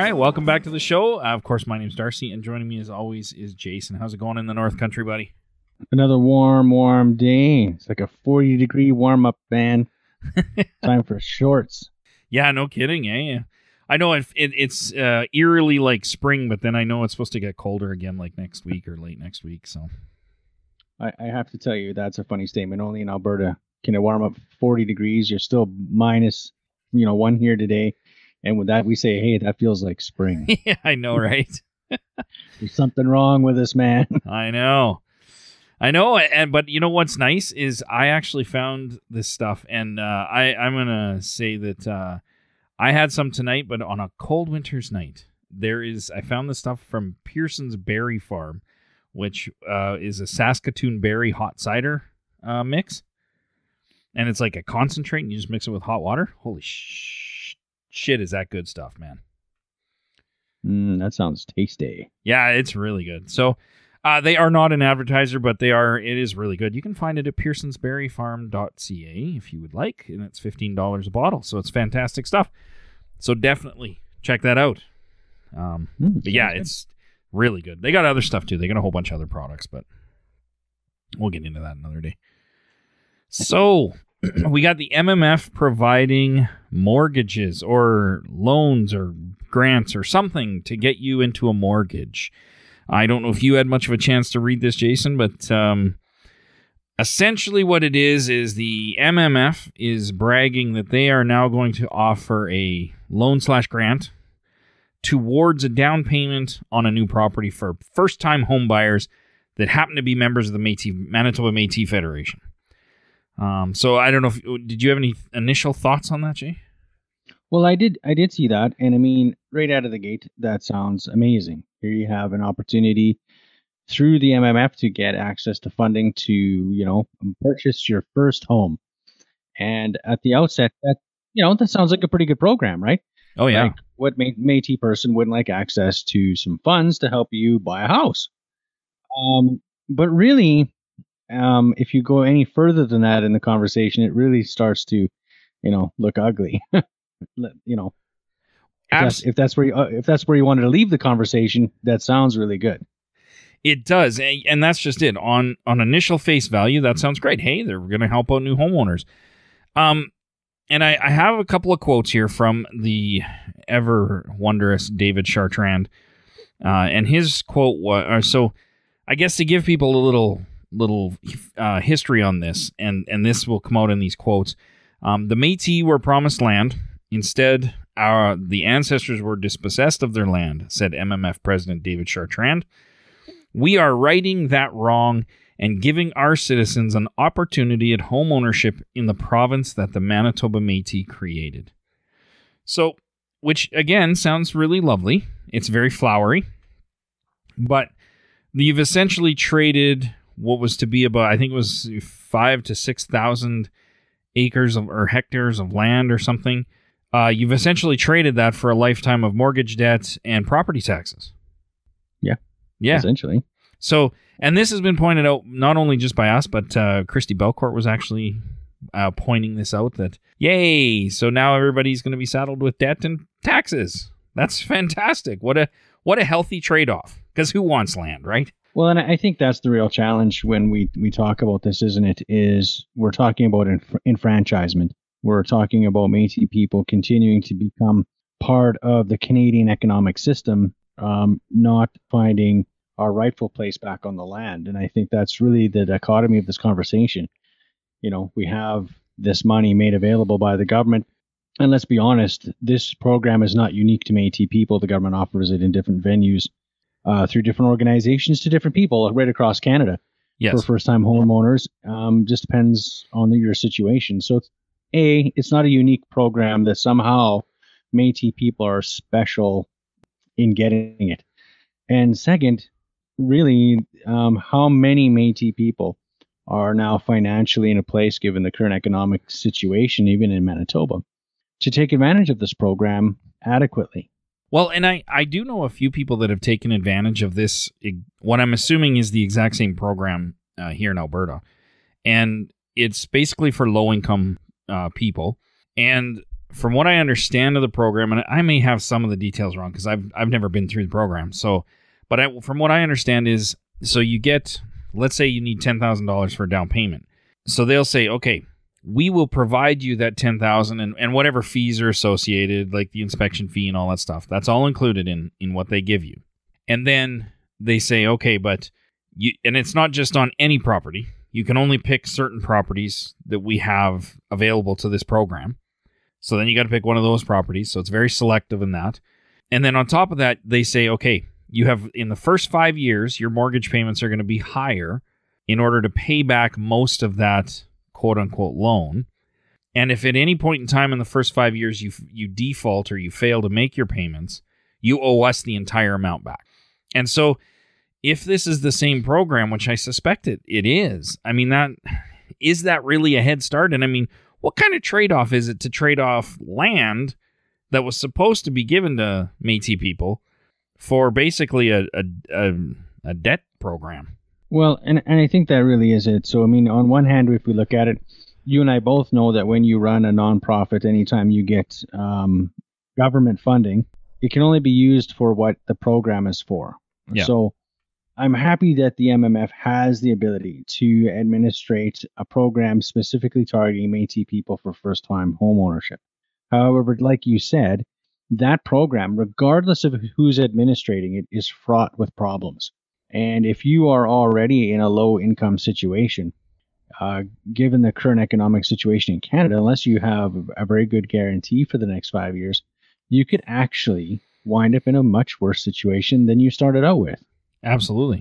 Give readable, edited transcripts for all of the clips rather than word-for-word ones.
right, welcome back to the show. Of course, my name's Darcy, and joining me as always is Jason. How's it going in the North Country, buddy? Another warm day. It's like a 40-degree warm-up, man. Time for shorts. Yeah, no kidding, eh? I know it's eerily like spring, but then I know it's supposed to get colder again like next week or late next week. So I have to tell you, that's a funny statement. Only in Alberta can it warm up 40 degrees. You're still minus, 1 here today. And with that, we say, hey, that feels like spring. yeah, I know, right? There's something wrong with us, man. I know, but you know what's nice is I actually found this stuff, and I'm gonna say that I had some tonight, but on a cold winter's night, I found this stuff from Pearson's Berry Farm, which is a Saskatoon berry hot cider mix, and it's like a concentrate, and you just mix it with hot water. Holy shit, is that good stuff, man? That sounds tasty. Yeah, it's really good. So they are not an advertiser, but it is really good. You can find it at pearsonsberryfarm.ca if you would like, and it's $15 a bottle. So it's fantastic stuff. So definitely check that out. But yeah, it's really good. They got other stuff too. They got a whole bunch of other products, but we'll get into that another day. So we got the MMF providing mortgages or loans or grants or something to get you into a mortgage. I don't know if you had much of a chance to read this, Jason, but essentially what it is the MMF is bragging that they are now going to offer a loan/grant towards a down payment on a new property for first-time home buyers that happen to be members of the Manitoba Métis Federation. So I don't know did you have any initial thoughts on that, Jay? Well, I did see that, and I mean, right out of the gate, that sounds amazing. Here you have an opportunity through the MMF to get access to funding to, purchase your first home. And at the outset, that sounds like a pretty good program, right? Oh yeah. Like, what Métis person wouldn't like access to some funds to help you buy a house? But really, if you go any further than that in the conversation, it really starts to, look ugly. If that's where you wanted to leave the conversation, that sounds really good. It does, and that's just it. On initial face value, that sounds great. Hey, they're going to help out new homeowners. And I have a couple of quotes here from the ever wondrous David Chartrand, and his quote was so. I guess to give people a little history on this, and this will come out in these quotes. The Métis were promised land. Instead, the ancestors were dispossessed of their land, said MMF President David Chartrand. We are righting that wrong and giving our citizens an opportunity at home ownership in the province that the Manitoba Métis created. So, which again sounds really lovely. It's very flowery, but you've essentially traded what was to be about, I think it was 5,000 to 6,000 acres or hectares of land or something. You've essentially traded that for a lifetime of mortgage debt and property taxes. Yeah. Essentially. So, and this has been pointed out not only just by us, but Christy Belcourt was actually pointing this out that, yay, so now everybody's going to be saddled with debt and taxes. That's fantastic. What a healthy trade-off. Because who wants land, right? Well, and I think that's the real challenge when we talk about this, isn't it? Is we're talking about enfranchisement. We're talking about Métis people continuing to become part of the Canadian economic system, not finding our rightful place back on the land. And I think that's really the dichotomy of this conversation. We have this money made available by the government. And let's be honest, this program is not unique to Métis people. The government offers it in different venues through different organizations to different people right across Canada. Yes. For first-time homeowners. Just depends on your situation. So it's not a unique program that somehow Métis people are special in getting it. And second, really, how many Métis people are now financially in a place, given the current economic situation, even in Manitoba, to take advantage of this program adequately? Well, and I do know a few people that have taken advantage of this, what I'm assuming is the exact same program here in Alberta. And it's basically for low-income people. And from what I understand of the program, and I may have some of the details wrong because I've never been through the program. So, but from what I understand is, so you get, let's say you need $10,000 for a down payment. So they'll say, okay, we will provide you that $10,000 and whatever fees are associated, like the inspection fee and all that stuff. That's all included in what they give you. And then they say, okay, but you, and it's not just on any property. You can only pick certain properties that we have available to this program. So then you got to pick one of those properties. So it's very selective in that. And then on top of that, they say, okay, you have in the first 5 years, your mortgage payments are going to be higher in order to pay back most of that quote unquote loan. And if at any point in time in the first 5 years you default or you fail to make your payments, you owe us the entire amount back. And so if this is the same program, which I suspect it is, I mean, that really a head start? And I mean, what kind of trade-off is it to trade off land that was supposed to be given to Métis people for basically a debt program? Well, and I think that really is it. So, I mean, on one hand, if we look at it, you and I both know that when you run a nonprofit, anytime you get government funding, it can only be used for what the program is for. Yeah. So I'm happy that the MMF has the ability to administrate a program specifically targeting Métis people for first-time home ownership. However, like you said, that program, regardless of who's administrating it, is fraught with problems. And if you are already in a low-income situation, given the current economic situation in Canada, unless you have a very good guarantee for the next 5 years, you could actually wind up in a much worse situation than you started out with. Absolutely.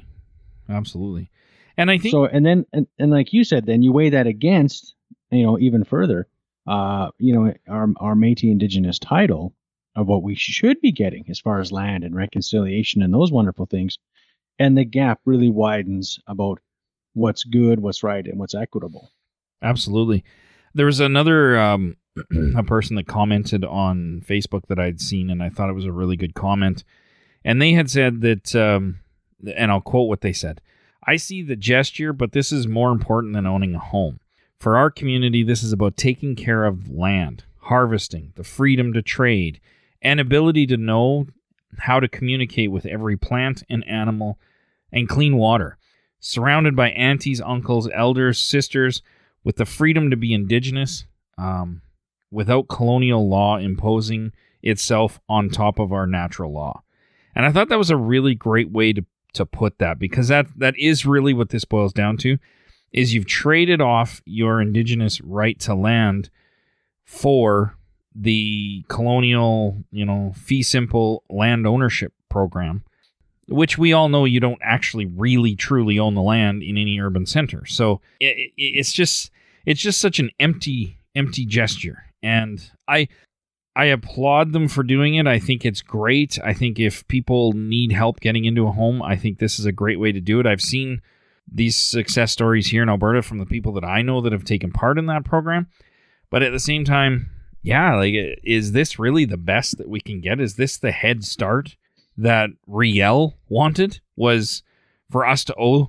And I think so. And then, and like you said, then you weigh that against, even further, our Métis Indigenous title of what we should be getting as far as land and reconciliation and those wonderful things. And the gap really widens about what's good, what's right, and what's equitable. Absolutely. There was another a person that commented on Facebook that I'd seen, and I thought it was a really good comment. And they had said that, and I'll quote what they said, "I see the gesture, but this is more important than owning a home. For our community, this is about taking care of land, harvesting, the freedom to trade, and ability to know how to communicate with every plant and animal, and clean water. Surrounded by aunties, uncles, elders, sisters, with the freedom to be Indigenous, without colonial law imposing itself on top of our natural law." And I thought that was a really great way to put that, because that is really what this boils down to, is you've traded off your Indigenous right to land for the colonial, fee simple land ownership program, which we all know you don't actually really truly own the land in any urban center. So it's just such an empty gesture. And I applaud them for doing it. I think it's great. I think if people need help getting into a home, I think this is a great way to do it. I've seen these success stories here in Alberta from the people that I know that have taken part in that program. But at the same time, yeah, is this really the best that we can get? Is this the head start that Riel wanted, was for us to owe,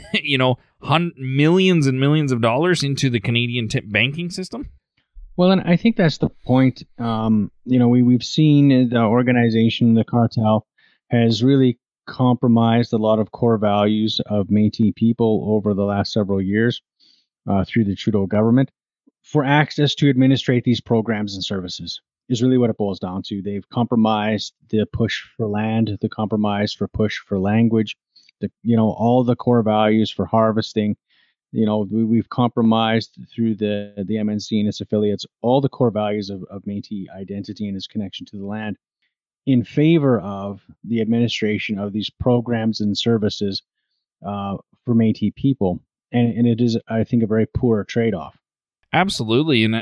millions and millions of dollars into the Canadian banking system? Well, and I think that's the point. We've seen the organization, the cartel, has really compromised a lot of core values of Métis people over the last several years through the Trudeau government for access to administrate these programs and services is really what it boils down to. They've compromised the push for land, the compromise for push for language, all the core values for harvesting. We've compromised through the MNC and its affiliates, all the core values of Métis identity and its connection to the land in favor of the administration of these programs and services for Métis people. And it is, I think, a very poor trade-off. Absolutely. And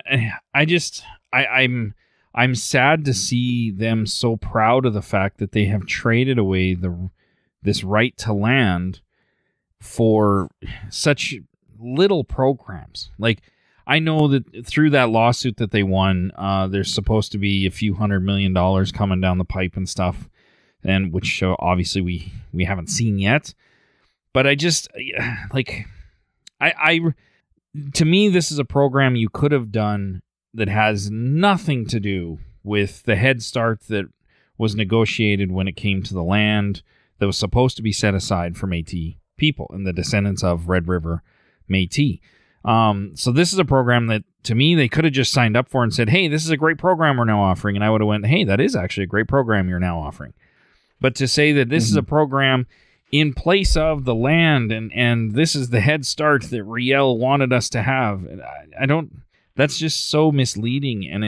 I'm sad to see them so proud of the fact that they have traded away this right to land for such little programs. Like, I know that through that lawsuit that they won, there's supposed to be a few $100 million coming down the pipe and stuff, and which obviously we haven't seen yet. But I just to me, this is a program you could have done that has nothing to do with the Head Start that was negotiated when it came to the land that was supposed to be set aside for Métis people and the descendants of Red River Métis. So this is a program that, to me, they could have just signed up for and said, hey, this is a great program we're now offering. And I would have went, hey, that is actually a great program you're now offering. But to say that this is a program in place of the land and this is the Head Start that Riel wanted us to have, I don't, that's just so misleading. And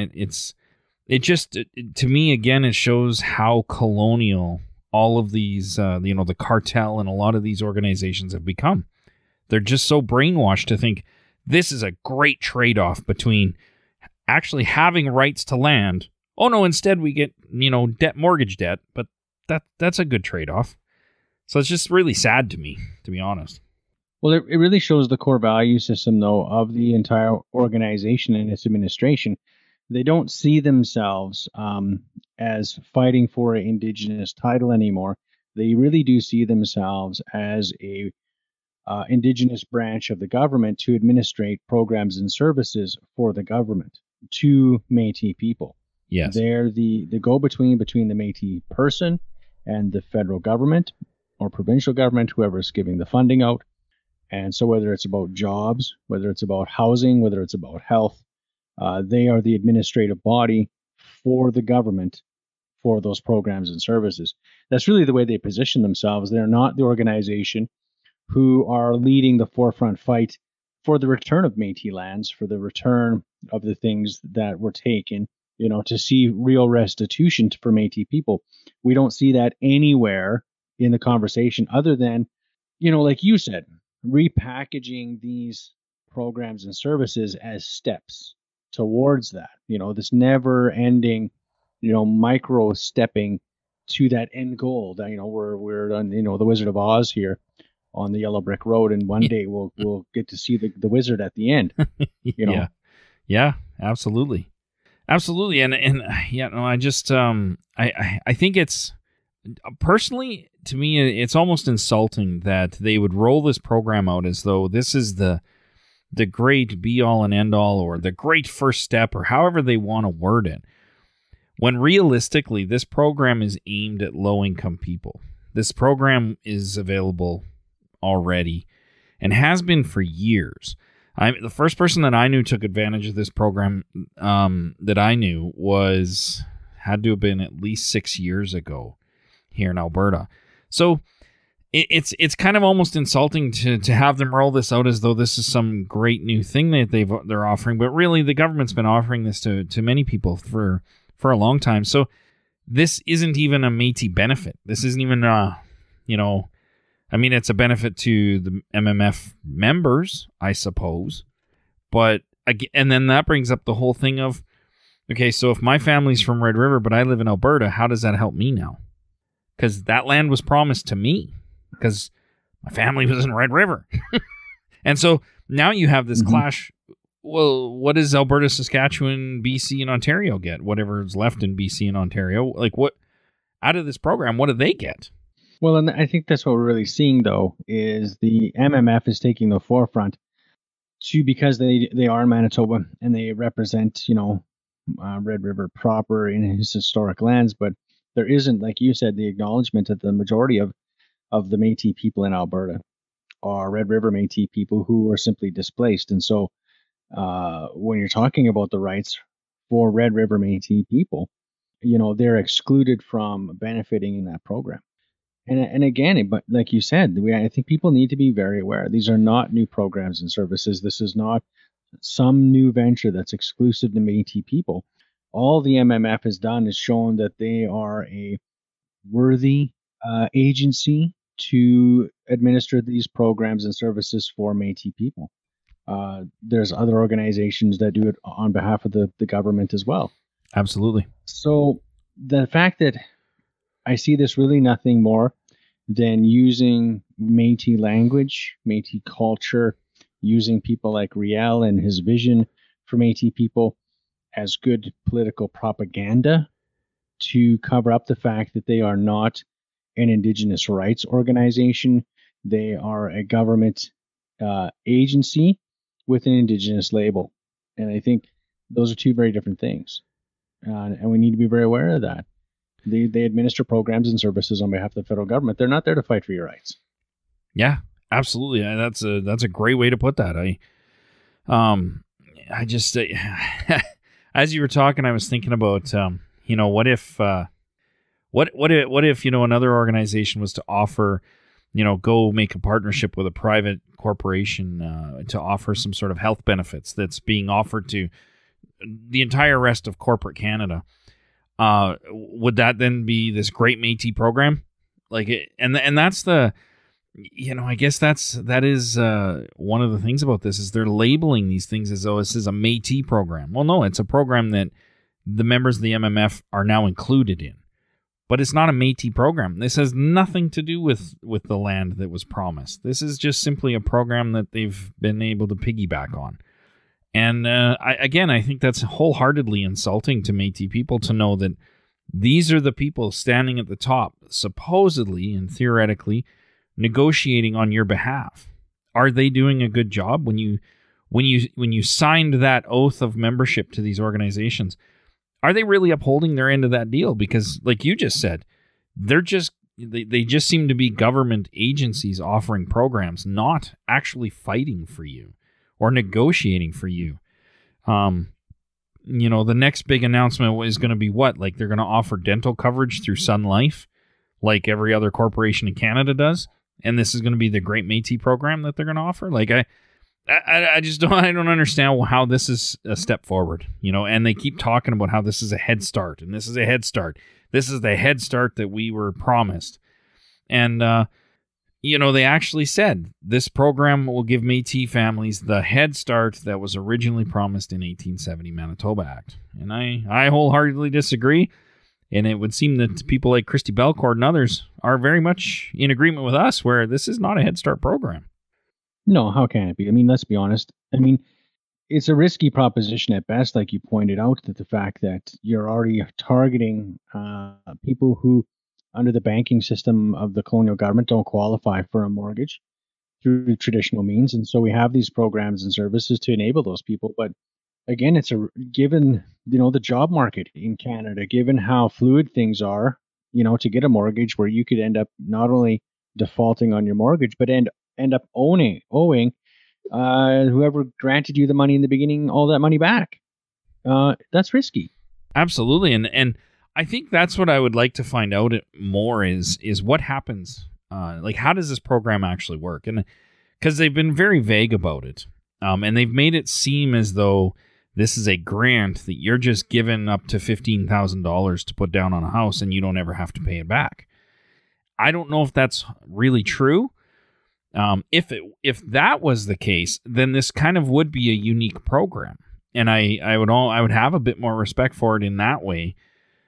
to me, again, it shows how colonial all of these, the cartel and a lot of these organizations have become. They're just so brainwashed to think this is a great trade-off between actually having rights to land. Oh no, instead we get, mortgage debt, but that's a good trade-off. So it's just really sad to me, to be honest. Well, it really shows the core value system, though, of the entire organization and its administration. They don't see themselves as fighting for an Indigenous title anymore. They really do see themselves as a Indigenous branch of the government to administrate programs and services for the government to Métis people. Yes. They're the go-between between the Métis person and the federal government or provincial government, whoever is giving the funding out. And so whether it's about jobs, whether it's about housing, whether it's about health, they are the administrative body for the government for those programs and services. That's really the way they position themselves. They're not the organization who are leading the forefront fight for the return of Métis lands, for the return of the things that were taken, to see real restitution for Métis people. We don't see that anywhere in the conversation other than, like you said, repackaging these programs and services as steps towards that, this never ending, micro stepping to that end goal that, we're on, the Wizard of Oz here on the yellow brick road. And one day we'll get to see the wizard at the end, Yeah, absolutely. Absolutely. And I just, I think it's, personally, to me, it's almost insulting that they would roll this program out as though this is the great be-all and end-all or the great first step or however they want to word it. When realistically, this program is aimed at low-income people. This program is available already and has been for years. The first person that I knew took advantage of this program that I knew had to have been at least 6 years ago here in Alberta. So it's kind of almost insulting to have them roll this out as though this is some great new thing that they're offering, but really the government's been offering this to many people for a long time. So this isn't even a Métis benefit. This isn't even it's a benefit to the MMF members, I suppose. But and then that brings up the whole thing of, okay, so if my family's from Red River but I live in Alberta, how does that help me now? Because that land was promised to me because my family was in Red River. And so now you have this clash. Well, what does Alberta, Saskatchewan, BC, and Ontario get? Whatever's left in BC and Ontario. Like, what out of this program, what do they get? Well, and I think that's what we're really seeing, though, is the MMF is taking the forefront because they are in Manitoba and they represent, Red River proper in his historic lands, but there isn't, like you said, the acknowledgement that the majority of the Métis people in Alberta are Red River Métis people who are simply displaced. And so when you're talking about the rights for Red River Métis people, they're excluded from benefiting in that program. And again, but like you said, I think people need to be very aware. These are not new programs and services. This is not some new venture that's exclusive to Métis people. All the MMF has done is shown that they are a worthy agency to administer these programs and services for Métis people. There's other organizations that do it on behalf of the government as well. Absolutely. So the fact that I see this really nothing more than using Métis language, Métis culture, using people like Riel and his vision for Métis people as good political propaganda to cover up the fact that they are not an Indigenous rights organization. They are a government agency with an Indigenous label. And I think Those are two very different things, and we need to be very aware of that. They administer programs and services on behalf of the federal government. They're not there to fight for your rights. Yeah, absolutely. That's a great way to put that. I just as you were talking, I was thinking about what if another organization was to offer, go make a partnership with a private corporation to offer some sort of health benefits that's being offered to the entire rest of corporate Canada. Would that then be this great Métis program? And that's the, I guess that is one of the things about this is they're labeling these things as though this is a Métis program. Well, no, it's a program that the members of the MMF are now included in, but it's not a Métis program. This has nothing to do with the land that was promised. This is just simply a program that they've been able to piggyback on. And I think that's wholeheartedly insulting to Métis people to know that these are the people standing at the top, supposedly and theoretically, negotiating on your behalf. Are they doing a good job? When you signed that oath of membership to these organizations, are they really upholding their end of that deal? Because, like you just said, they just seem to be government agencies offering programs, not actually fighting for you or negotiating for you. The next big announcement is going to be what? Like they're going to offer dental coverage through Sun Life, like every other corporation in Canada does, and this is going to be the Great Métis program that they're going to offer. Like I just don't understand how this is a step forward. And they keep talking about how this is a head start, and this is a head start. This is the head start that we were promised, and they actually said this program will give Métis families the head start that was originally promised in 1870 Manitoba Act. And I wholeheartedly disagree. And it would seem that people like Christy Belcourt and others are very much in agreement with us where this is not a Head Start program. No, how can it be? I mean, let's be honest. I mean, it's a risky proposition at best, like you pointed out, that the fact that you're already targeting people who, under the banking system of the colonial government, don't qualify for a mortgage through traditional means. And so we have these programs and services to enable those people. But again, given, the job market in Canada, given how fluid things are, to get a mortgage where you could end up not only defaulting on your mortgage, but end up owing whoever granted you the money in the beginning, all that money back. That's risky. Absolutely. And I think that's what I would like to find out more is what happens. How does this program actually work? And because they've been very vague about it. And they've made it seem as though this is a grant that you're just given up to $15,000 to put down on a house and you don't ever have to pay it back. I don't know if that's really true. If that was the case, then this kind of would be a unique program. And I would have a bit more respect for it in that way.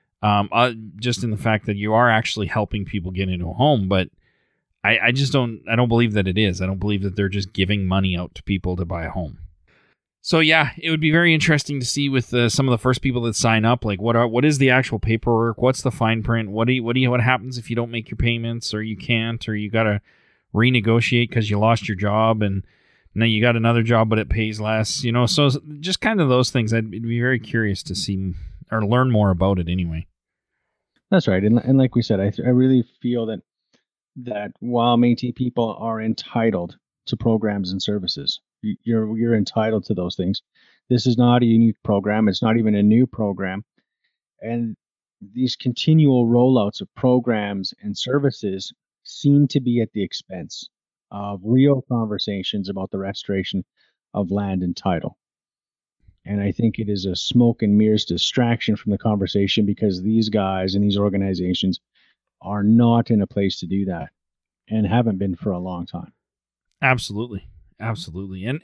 Just in the fact that you are actually helping people get into a home, but I don't believe that it is. I don't believe that they're just giving money out to people to buy a home. So yeah, it would be very interesting to see with some of the first people that sign up, like what is the actual paperwork? What's the fine print? What happens if you don't make your payments or you can't, or you got to renegotiate because you lost your job and now you got another job, but it pays less, so just kind of those things. I'd be very curious to see or learn more about it anyway. That's right. And like we said, I really feel that while Métis people are entitled to programs and services, you're entitled to those things. This is not a unique program. It's not even a new program. And these continual rollouts of programs and services seem to be at the expense of real conversations about the restoration of land and title. And I think it is a smoke and mirrors distraction from the conversation because these guys and these organizations are not in a place to do that and haven't been for a long time. Absolutely. And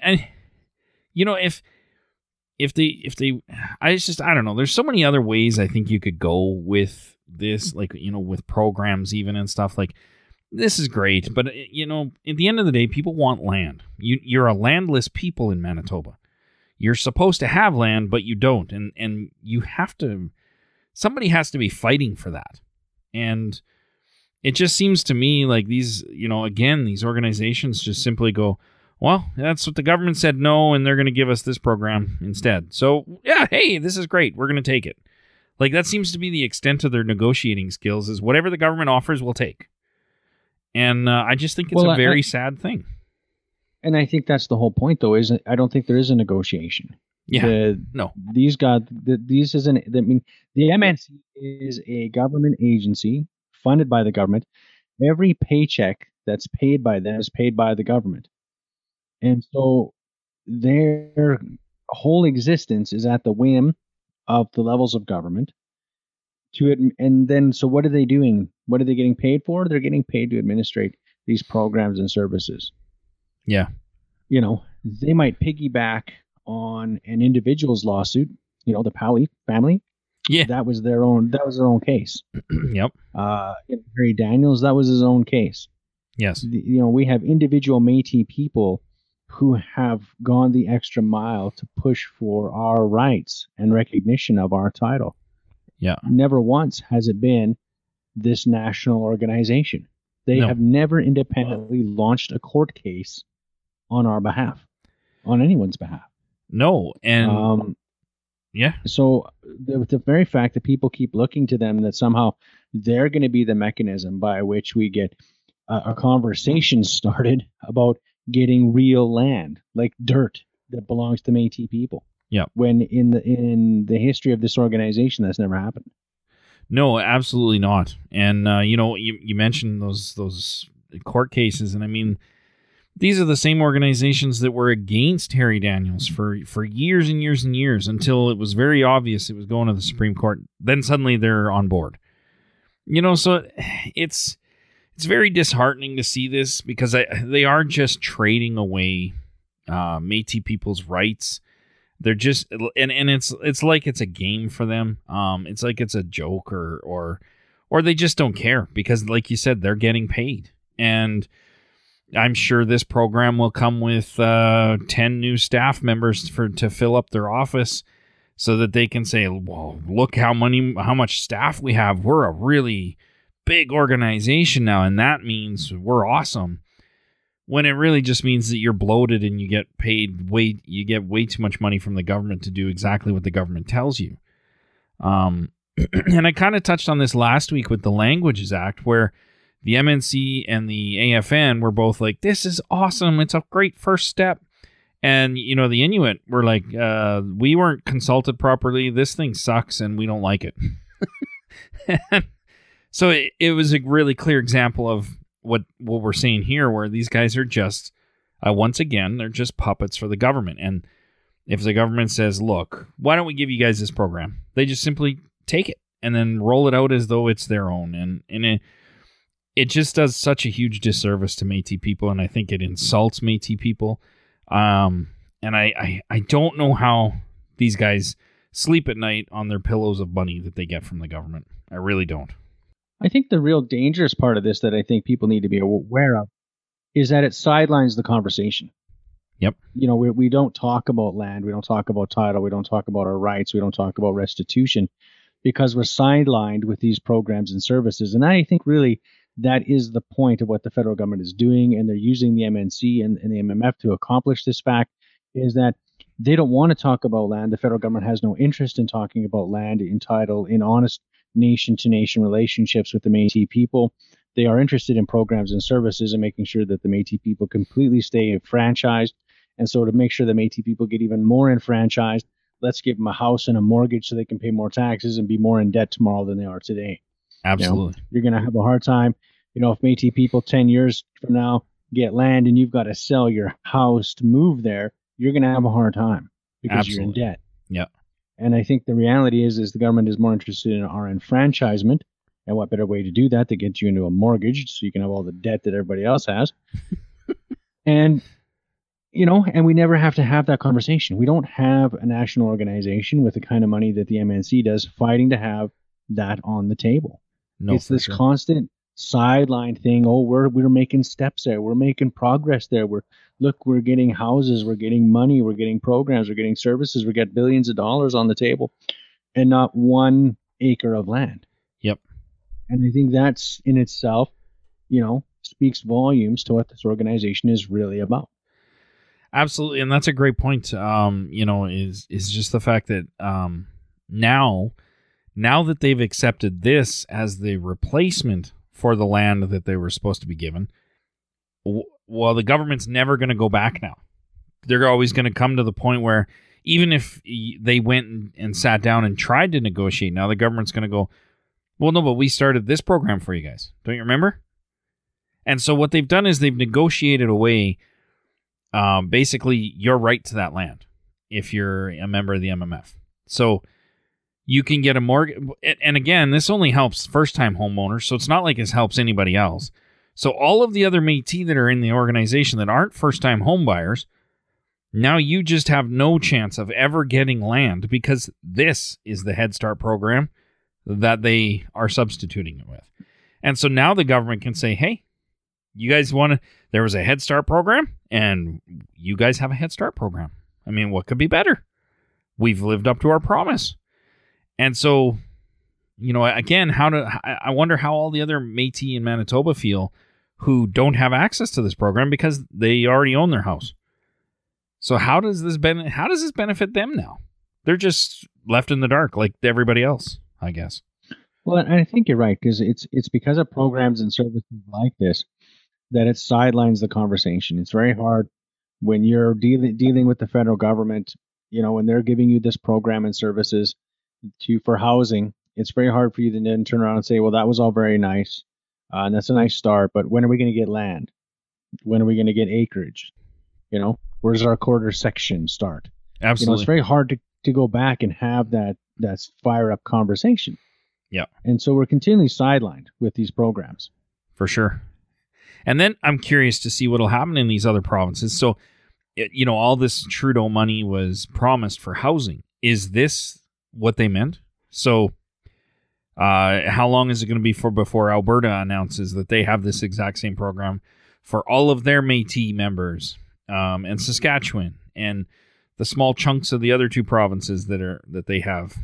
if they I don't know, there's so many other ways I think you could go with this, with programs even and stuff. Like, this is great, but at the end of the day, people want land. You're a landless people in Manitoba. You're supposed to have land, but you don't. And you have to, somebody has to be fighting for that. And it just seems to me like these, these organizations just simply go, Well, that's what the government said no, and they're going to give us this program instead. So, yeah, hey, this is great. We're going to take it. Like, that seems to be the extent of their negotiating skills, is whatever the government offers, we'll take. And I just think it's a very sad thing. And I think that's the whole point, though, is I don't think there is a negotiation. Yeah, no. The MNC is a government agency funded by the government. Every paycheck that's paid by them is paid by the government. And so their whole existence is at the whim of the levels of government. And then, so what are they doing? What are they getting paid for? They're getting paid to administrate these programs and services. Yeah. You know, they might piggyback on an individual's lawsuit. You know, the Pally family. Yeah. That was their own case. Yep. Harry Daniels, that was his own case. Yes. We have individual Métis people who have gone the extra mile to push for our rights and recognition of our title. Yeah. Never once has it been this national organization. They have never independently launched a court case on our behalf, on anyone's behalf. No. And yeah. So the very fact that people keep looking to them, that somehow they're going to be the mechanism by which we get a conversation started about getting real land, like dirt that belongs to Métis people. Yeah. When in the history of this organization, that's never happened. No, absolutely not. And you mentioned those court cases, and I mean, these are the same organizations that were against Harry Daniels for years and years and years, until it was very obvious it was going to the Supreme Court. Then suddenly they're on board. So it's very disheartening to see this, because they are just trading away Métis people's rights. They're just, and it's like it's a game for them. It's like it's a joke, or they just don't care, because, like you said, they're getting paid. And I'm sure this program will come with 10 new staff members to fill up their office, so that they can say, well, look how much staff we have. We're a really big organization now, and that means we're awesome. When it really just means that you're bloated and you get paid you get way too much money from the government to do exactly what the government tells you. And I kind of touched on this last week with the Languages Act, where the MNC and the AFN were both like, this is awesome. It's a great first step. And, the Inuit were like, we weren't consulted properly. This thing sucks and we don't like it. So it was a really clear example of what we're seeing here, where these guys are just, once again, they're just puppets for the government. And if the government says, look, why don't we give you guys this program? They just simply take it and then roll it out as though it's their own. And it just does such a huge disservice to Métis people, and I think it insults Métis people. And I don't know how these guys sleep at night on their pillows of money that they get from the government. I really don't. I think the real dangerous part of this that I think people need to be aware of is that it sidelines the conversation. Yep. We don't talk about land. We don't talk about title. We don't talk about our rights. We don't talk about restitution, because we're sidelined with these programs and services. And I think really that is the point of what the federal government is doing. And they're using the MNC and the MMF to accomplish this fact, is that they don't want to talk about land. The federal government has no interest in talking about land, in title, in honest nation-to-nation relationships with the Métis people. They are interested in programs and services and making sure that the Métis people completely stay enfranchised. And so to make sure the Métis people get even more enfranchised, let's give them a house and a mortgage so they can pay more taxes and be more in debt tomorrow than they are today. Absolutely. You're going to have a hard time. If Métis people 10 years from now get land and you've got to sell your house to move there, you're going to have a hard time because you're in debt. Yeah. And I think the reality is the government is more interested in our enfranchisement. And what better way to do that, to get you into a mortgage so you can have all the debt that everybody else has. And we never have to have that conversation. We don't have a national organization with the kind of money that the MNC does fighting to have that on the table. No, it's this constant sideline thing. Oh, we're making steps there. We're making progress there. We're getting houses. We're getting money. We're getting programs. We're getting services. We get billions of dollars on the table, and not 1 acre of land. Yep. And I think that's in itself, speaks volumes to what this organization is really about. Absolutely, and that's a great point. Is just the fact that now that they've accepted this as the replacement for the land that they were supposed to be given, well, the government's never going to go back now. They're always going to come to the point where even if they went and sat down and tried to negotiate, now the government's going to go, well, no, but we started this program for you guys. Don't you remember? And so what they've done is they've negotiated away basically your right to that land if you're a member of the MMF. So you can get a mortgage. And again, this only helps first-time homeowners, so it's not like it helps anybody else. So all of the other Métis that are in the organization that aren't first-time home buyers, now you just have no chance of ever getting land because this is the Head Start program that they are substituting it with. And so now the government can say, hey, you guys want to, there was a Head Start program and you guys have a Head Start program. I mean, what could be better? We've lived up to our promise. And so, again, I wonder how all the other Métis in Manitoba feel who don't have access to this program because they already own their house. So how does this benefit them now? They're just left in the dark like everybody else, I guess. Well, I think you're right, because it's because of programs and services like this that it sidelines the conversation. It's very hard when you're dealing with the federal government, when they're giving you this program and services for housing. It's very hard for you to then turn around and say, well, that was all very nice, and that's a nice start, but when are we going to get land? When are we going to get acreage? Where's our quarter section start? Absolutely. It's very hard to go back and have that fire up conversation. Yeah. And so we're continually sidelined with these programs. For sure. And then I'm curious to see what'll happen in these other provinces. So, all this Trudeau money was promised for housing. Is this what they meant? So, how long is it going to be before Alberta announces that they have this exact same program for all of their Métis members, and Saskatchewan and the small chunks of the other two provinces that they have?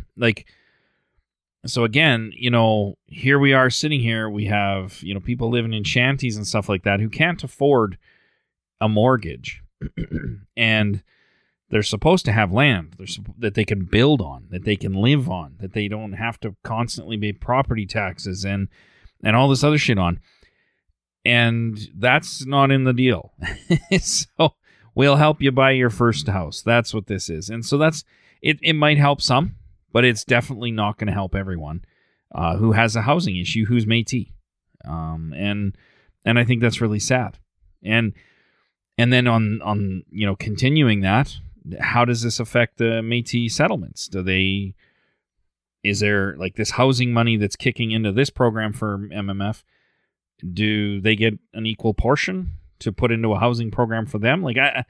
So again, here we are sitting here. We have, people living in shanties and stuff like that who can't afford a mortgage, and they're supposed to have land that they can build on, that they can live on, that they don't have to constantly pay property taxes and all this other shit on. And that's not in the deal. So we'll help you buy your first house. That's what this is. And so that's it. It might help some, but it's definitely not going to help everyone who has a housing issue, who's Métis. And I think that's really sad. And then on continuing that, how does this affect the Métis settlements? Is there this housing money that's kicking into this program for MMF? Do they get an equal portion to put into a housing program for them?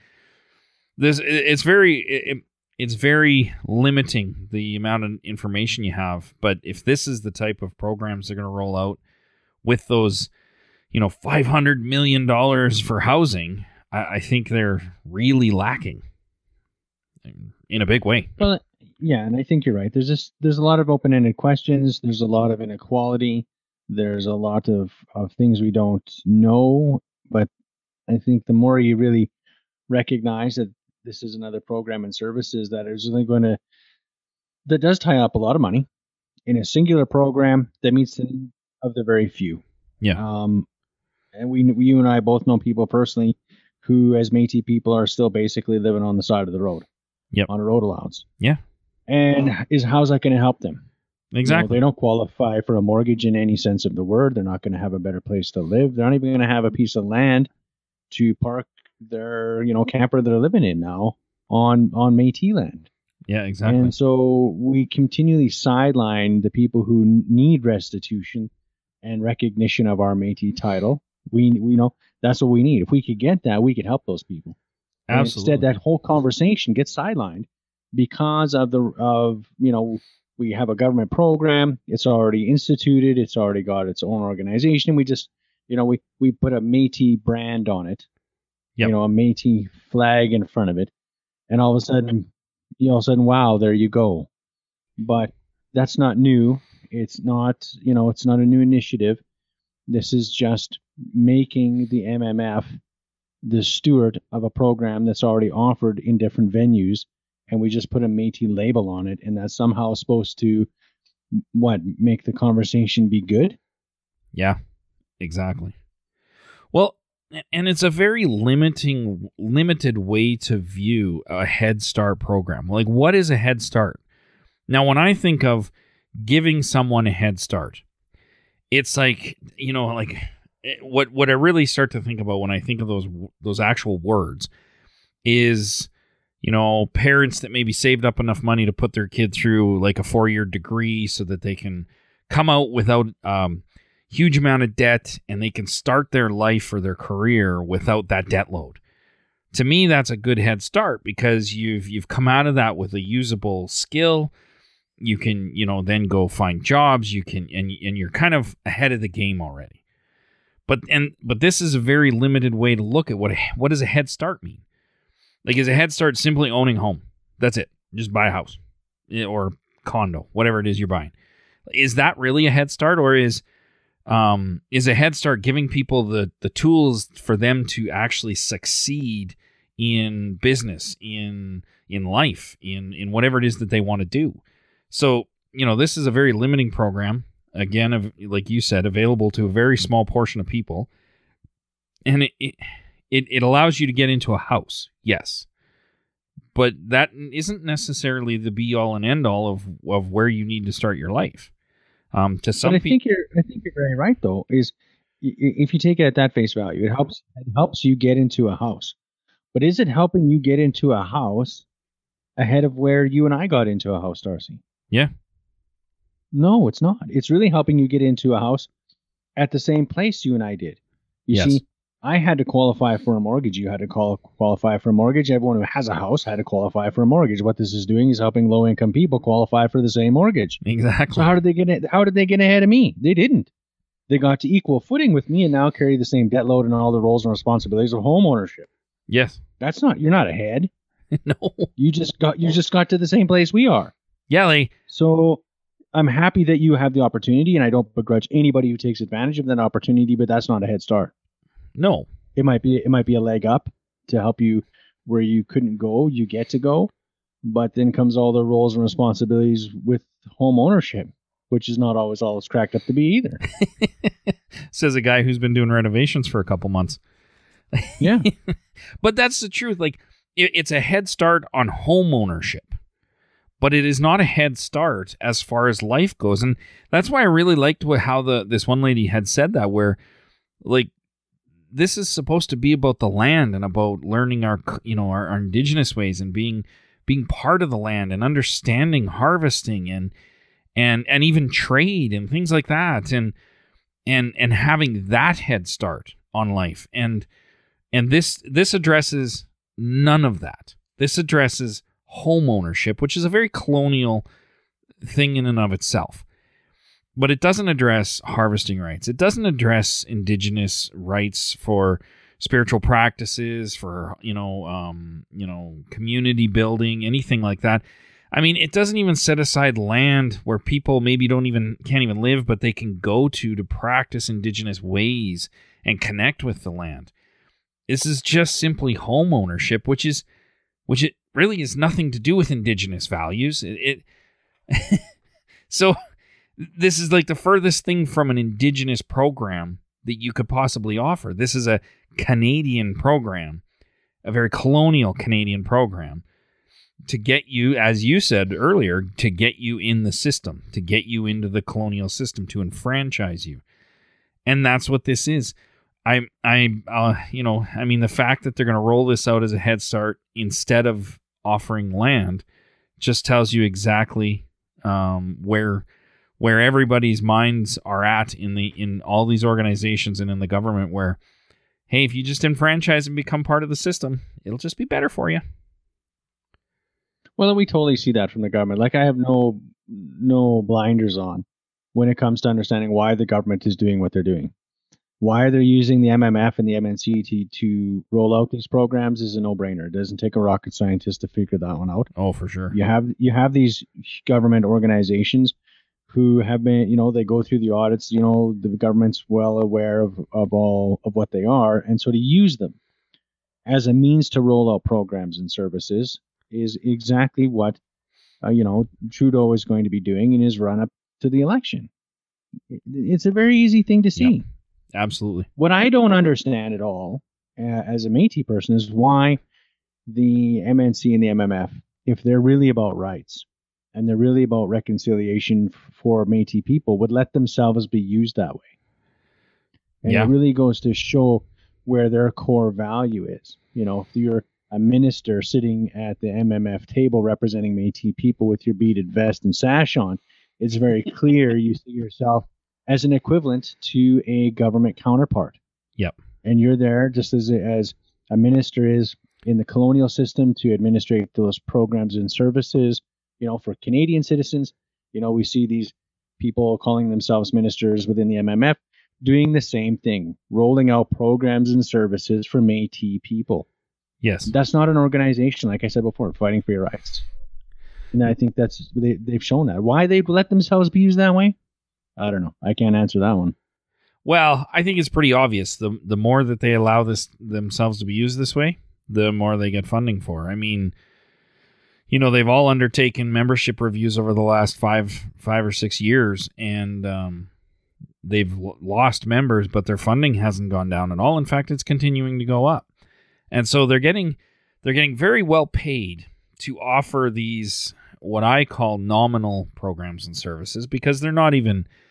It's very limiting the amount of information you have. But if this is the type of programs they're going to roll out with those, $500 million for housing, I think they're really lacking in a big way. Well, yeah, and I think you're right. There's a lot of open-ended questions. There's a lot of inequality. There's a lot of things we don't know. But I think the more you really recognize that this is another program and services that does tie up a lot of money in a singular program that meets the needs of the very few. Yeah. And you and I both know people personally who, as Métis people, are still basically living on the side of the road. Yep. On a road allowance. Yeah. And how's that going to help them? Exactly. They don't qualify for a mortgage in any sense of the word. They're not going to have a better place to live. They're not even going to have a piece of land to park their camper they're living in now on Métis land. Yeah, exactly. And so we continually sideline the people who need restitution and recognition of our Métis title. We know that's what we need. If we could get that, we could help those people. And absolutely. instead, that whole conversation gets sidelined because we have a government program. It's already instituted. It's already got its own organization. We just, we put a Métis brand on it. Yep. A Métis flag in front of it, and all of a sudden, wow, there you go. But that's not new. It's not, it's not a new initiative. This is just making the MMF the steward of a program that's already offered in different venues, and we just put a Métis label on it, and that's somehow supposed to make the conversation be good? Yeah, exactly. Well, and it's a very limited way to view a Head Start program. Like, what is a Head Start? Now, when I think of giving someone a Head Start, it's like, like what I really start to think about when I think of those actual words is, parents that maybe saved up enough money to put their kid through like a 4-year degree so that they can come out without huge amount of debt and they can start their life or their career without that debt load. To me, that's a good head start because you've come out of that with a usable skill. You can, then go find jobs. You can, and you're kind of ahead of the game already. But this is a very limited way to look at what does a head start mean? Like, is a head start simply owning a home? That's it. Just buy a house or condo, whatever it is you're buying. Is that really a head start, or is a head start giving people the tools for them to actually succeed in business, in life, in whatever it is that they want to do? So, this is a very limiting program. Again, like you said, available to a very small portion of people. And it allows you to get into a house, yes. But that isn't necessarily the be-all and end-all of where you need to start your life. To some I think you're very right, though, is if you take it at that face value, it helps you get into a house. But is it helping you get into a house ahead of where you and I got into a house, Darcy? Yeah. No, it's not. It's really helping you get into a house at the same place you and I did. You see, I had to qualify for a mortgage. You had to qualify for a mortgage. Everyone who has a house had to qualify for a mortgage. What this is doing is helping low-income people qualify for the same mortgage. Exactly. So how did they get ahead of me? They didn't. They got to equal footing with me and now carry the same debt load and all the roles and responsibilities of home ownership. Yes. You're not ahead. No. You just got to the same place we are. Yeah, So I'm happy that you have the opportunity, and I don't begrudge anybody who takes advantage of that opportunity, but that's not a head start. No. It might be a leg up to help you where you couldn't go, you get to go, but then comes all the roles and responsibilities with home ownership, which is not always all it's cracked up to be either. Says a guy who's been doing renovations for a couple months. Yeah. But that's the truth. Like, it's a head start on home ownership, but it is not a head start as far as life goes. And that's why I really liked how this one lady had said that, where, like, this is supposed to be about the land and about learning our indigenous ways and being part of the land and understanding harvesting and even trade and things like that, and having that head start on life. And this addresses none of that. This addresses home ownership, which is a very colonial thing in and of itself. But it doesn't address harvesting rights. It doesn't address indigenous rights for spiritual practices, for community building, anything like that. I mean, it doesn't even set aside land where people maybe can't even live, but they can go to practice indigenous ways and connect with the land. This is just simply home ownership, which it really has nothing to do with indigenous values. So this is like the furthest thing from an indigenous program that you could possibly offer. This is a Canadian program, a very colonial Canadian program, to get you, as you said earlier, to get you in the system, to get you into the colonial system, to enfranchise you. And that's what this is. The fact that they're going to roll this out as a head start instead of offering land just tells you exactly where everybody's minds are at in all these organizations and in the government, where, hey, if you just enfranchise and become part of the system, it'll just be better for you. Well, we totally see that from the government. Like, I have no blinders on when it comes to understanding why the government is doing what they're doing. Why they're using the MMF and the MNC to roll out these programs is a no-brainer. It doesn't take a rocket scientist to figure that one out. Oh, for sure. You have these government organizations who have been, they go through the audits. The government's well aware of what they are, and so to use them as a means to roll out programs and services is exactly what Trudeau is going to be doing in his run up to the election. It's a very easy thing to see. Yep, absolutely. What I don't understand at all as a Métis person is why the MNC and the MMF, if they're really about rights and they're really about reconciliation for Métis people, would let themselves be used that way. And it really goes to show where their core value is. If you're a minister sitting at the MMF table representing Métis people with your beaded vest and sash on, it's very clear you see yourself as an equivalent to a government counterpart. Yep. And you're there just as a minister is in the colonial system to administrate those programs and services, for Canadian citizens. We see these people calling themselves ministers within the MMF doing the same thing, rolling out programs and services for Métis people. Yes. That's not an organization, like I said before, fighting for your rights. And I think they've shown that. Why they let themselves be used that way? I don't know. I can't answer that one. Well, I think it's pretty obvious. The more that they allow themselves to be used this way, the more they get funding for. I mean, they've all undertaken membership reviews over the last five or 6 years, and they've lost members, but their funding hasn't gone down at all. In fact, it's continuing to go up. And so they're getting very well paid to offer these, what I call nominal programs and services, because they're not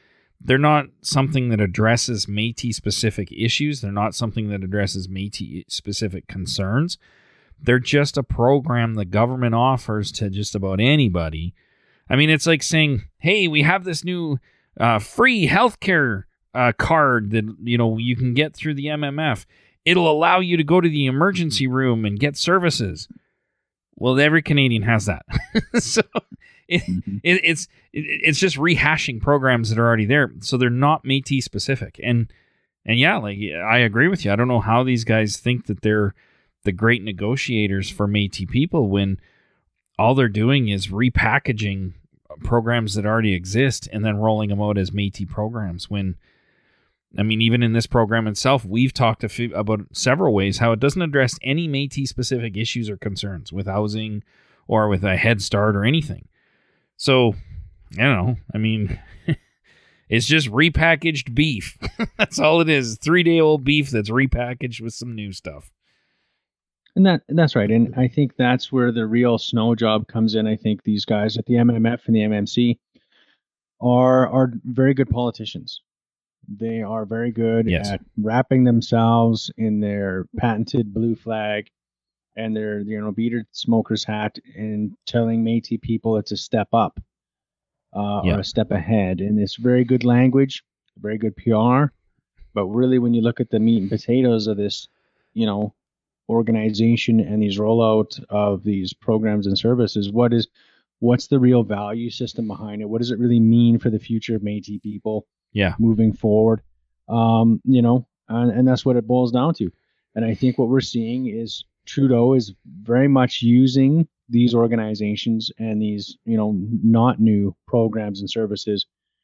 something that addresses Métis specific issues. They're not something that addresses Métis specific concerns. They're just a program the government offers to just about anybody. I mean, it's like saying, hey, we have this new free healthcare card that you can get through the MMF. It'll allow you to go to the emergency room and get services. Well, every Canadian has that. So it's just rehashing programs that are already there. So they're not Métis specific. And yeah, like I agree with you. I don't know how these guys think that they're the great negotiators for Métis people when all they're doing is repackaging programs that already exist and then rolling them out as Métis programs. When, I mean, even in this program itself, we've talked about several ways how it doesn't address any Métis specific issues or concerns with housing or with a Head Start or anything. So, I mean, it's just repackaged beef. That's all it is. 3-day-old beef that's repackaged with some new stuff. And that's right. And I think that's where the real snow job comes in. I think these guys at the MMF and the MMC are very good politicians. They are very good at wrapping themselves in their patented blue flag and their beaded smoker's hat and telling Métis people it's a step up or a step ahead. And it's very good language, very good PR. But really, when you look at the meat and potatoes of this, organization and these rollout of these programs and services, what's the real value system behind it? What does it really mean for the future of Métis people moving forward? And that's what it boils down to. And I think what we're seeing is Trudeau is very much using these organizations and these, not new programs and services.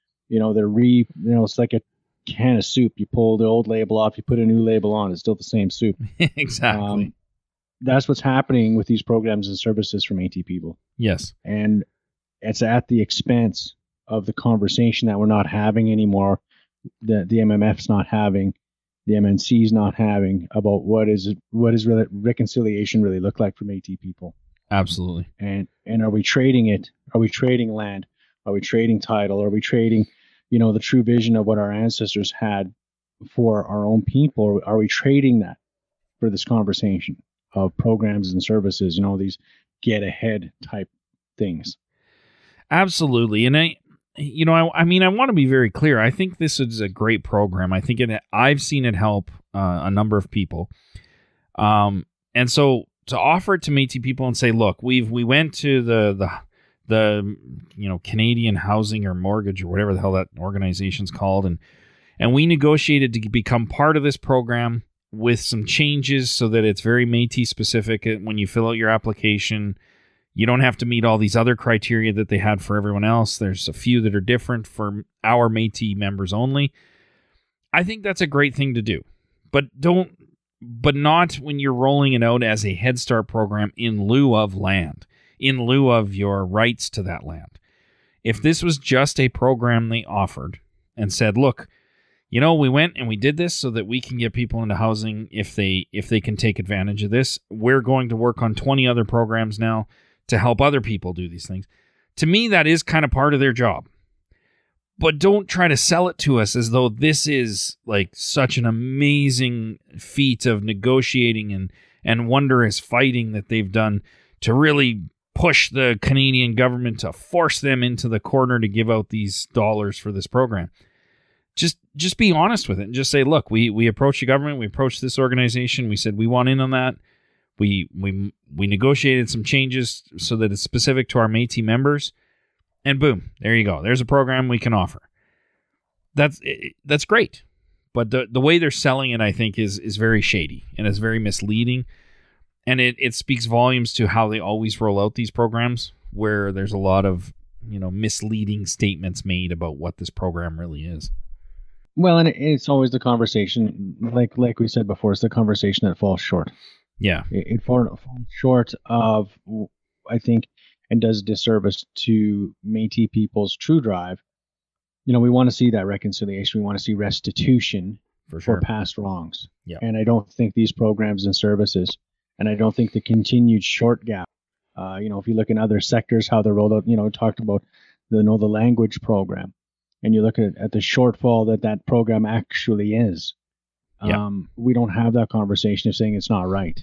It's like a can of soup. You pull the old label off, you put a new label on, it's still the same soup. Exactly. That's what's happening with these programs and services for Métis people. Yes. And it's at the expense of the conversation that we're not having anymore, the MMF's not having, the MNC's not having, about what is really reconciliation really look like for Métis people. Absolutely. And are we trading it? Are we trading land? Are we trading title? Are we trading the true vision of what our ancestors had for our own people? Are we trading that for this conversation of programs and services, these get ahead type things? Absolutely. And I want to be very clear. I think this is a great program. I think I've seen it help a number of people. And so to offer it to Métis people and say, look, we went to the Canadian Housing or Mortgage or whatever the hell that organization's called, and we negotiated to become part of this program with some changes so that it's very Métis specific. When you fill out your application, you don't have to meet all these other criteria that they had for everyone else. There's a few that are different for our Métis members only. I think that's a great thing to do, but don't but not when you're rolling it out as a Head Start program in lieu of land, in lieu of your rights to that land. If this was just a program they offered and said, look, we went and we did this so that we can get people into housing if they can take advantage of this. We're going to work on 20 other programs now to help other people do these things. To me, that is kind of part of their job. But don't try to sell it to us as though this is like such an amazing feat of negotiating and wondrous fighting that they've done to really push the Canadian government to force them into the corner to give out these dollars for this program. Just be honest with it and just say, look, we approached the government, we approached this organization, we said we want in on that. We negotiated some changes so that it's specific to our Métis members, and boom, there you go. There's a program we can offer. That's great, but the way they're selling it, I think, is very shady and is very misleading, and it speaks volumes to how they always roll out these programs, where there's a lot of misleading statements made about what this program really is. Well, and it's always the conversation, like we said before, it's the conversation that falls short. Yeah. It falls short of, I think, and does disservice to Métis people's true drive. We want to see that reconciliation. We want to see restitution for past wrongs. Yeah. And I don't think these programs and services, and I don't think the continued short gap, if you look in other sectors, how they're rolled out, talked about the language program, and you look at the shortfall that program actually is. We don't have that conversation of saying it's not right.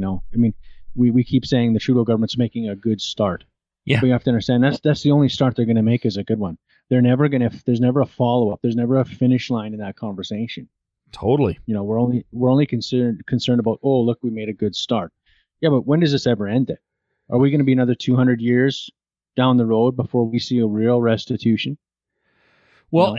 We keep saying the Trudeau government's making a good start. Yeah. But you have to understand that's the only start they're going to make is a good one. There's never a follow up. There's never a finish line in that conversation. Totally. We're only concerned about, oh, look, we made a good start. Yeah, but when does this ever end? Are we going to be another 200 years down the road before we see a real restitution? Well,